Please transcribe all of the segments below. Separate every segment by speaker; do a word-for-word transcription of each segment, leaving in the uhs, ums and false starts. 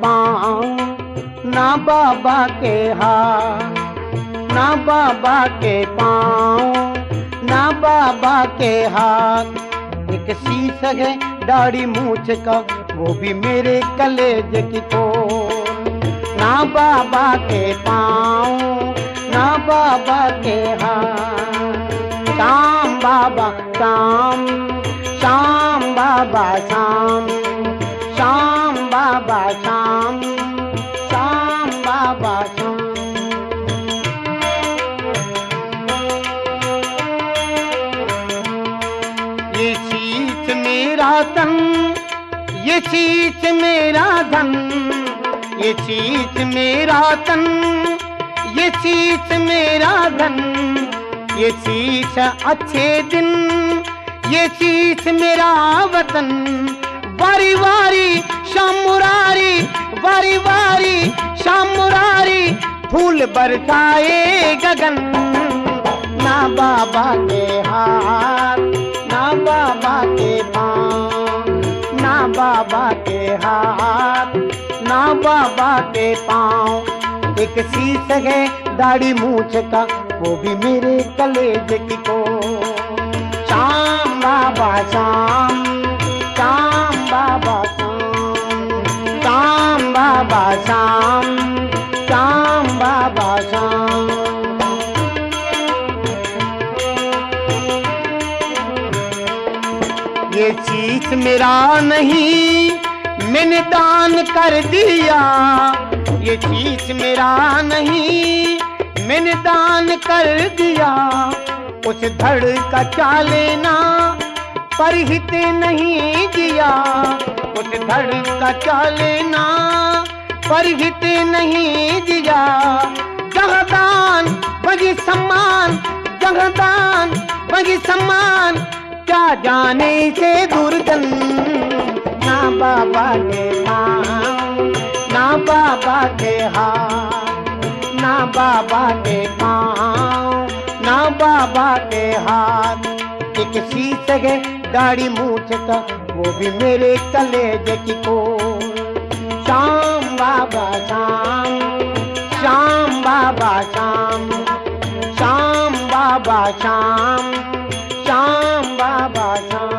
Speaker 1: पाँव, ना बाबा के हाथ, ना बाबा के पाँव, ना बाबा के हाथ। एक शीश है दाढ़ी मूछ का, वो भी मेरे कलेजे की कोर। ना बाबा के पाँव, ना बाबा के हाथ। श्याम बाबा श्याम, श्याम बाबा श्याम, श्याम बाबा श्याम, श्याम बाबा श्याम। ये शीश मेरा तन, ये शीश मेरा धन, ये शीश मेरा तन, ये शीश मेरा धन। ये शीश अच्छे दिन, ये शीश मेरा वतन। वारी वारी शाम मुरारी, वारी वारी शाम मुरारी, फूल बरसाए गगन। ना बाबा के हाथ, ना बाबा के पाँव, ना बाबा के हाथ, ना बाबा के पाँव। एक शीश है दाढ़ी मूछ का, वो भी मेरे कलेजे की कोर। श्याम बाबा श्याम, श्याम बाबा श्याम, श्याम बाबा श्याम, श्याम बाबा श्याम। ये शीश मेरा नहीं, मैंने दान कर दिया। ये शीश मेरा नहीं, मैंने दान कर दिया। उस धड़ का चालेना पर हित नहीं दिया। उस धड़ का चालेना पर हित नहीं दिया। जगदान बगी सम्मान, जगदान बगी सम्मान, क्या जाने से दुर्जन। ना बाबा के पाँव, ना बाबा के हाथ, ना बाबा के पाँव, ना बाबा के हाथ। एक शीश है दाढ़ी मूछ का, वो भी मेरे कलेजे की कोर। श्याम बाबा श्याम, श्याम बाबा श्याम, श्याम बाबा श्याम, श्याम बाबा श्याम।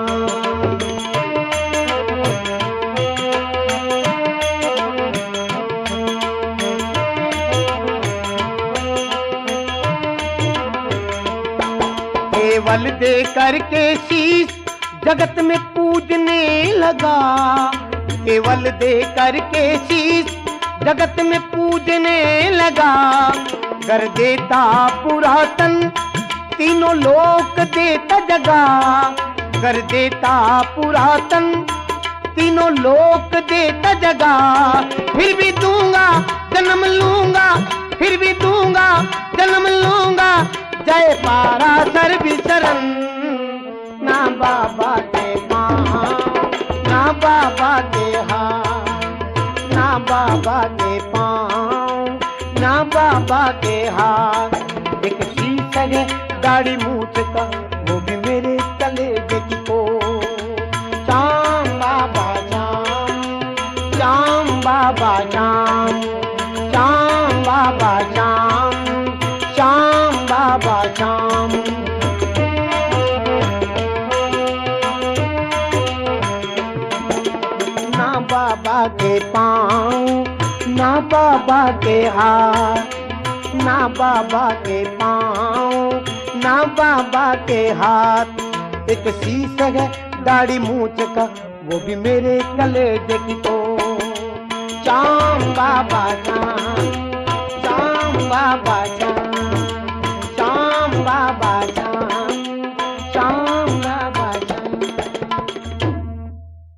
Speaker 1: केवल दे करके शीश जगत में पूजने लगा। केवल दे करके शीश जगत में पूजने लगा। कर देता पुरातन तीनों लोक देता जगा। कर देता पुरातन तीनों लोक देता जगा। फिर भी दूंगा जन्म लूंगा, फिर भी दूंगा जन्म लूंगा। जय पाराशर विचरण। ना बाबा के पाँव, ना बाबा के हाथ, ना बाबा के पाँव, ना बाबा के हाथ। एक शीश है दाढ़ी मूछ का, वो भी मेरे कलेजे की कोर। श्याम बाबा श्याम, श्याम बाबा श्याम, श्याम बाबा श्याम, श्याम बाबा श्याम। ना बाबा के पाँव, ना बाबा के हाथ, ना बाबा के पाँव, ना बाबा के हाथ। एक शीश है दाढ़ी मूछ का, वो भी मेरे कलेजे की कोर। श्याम बाबा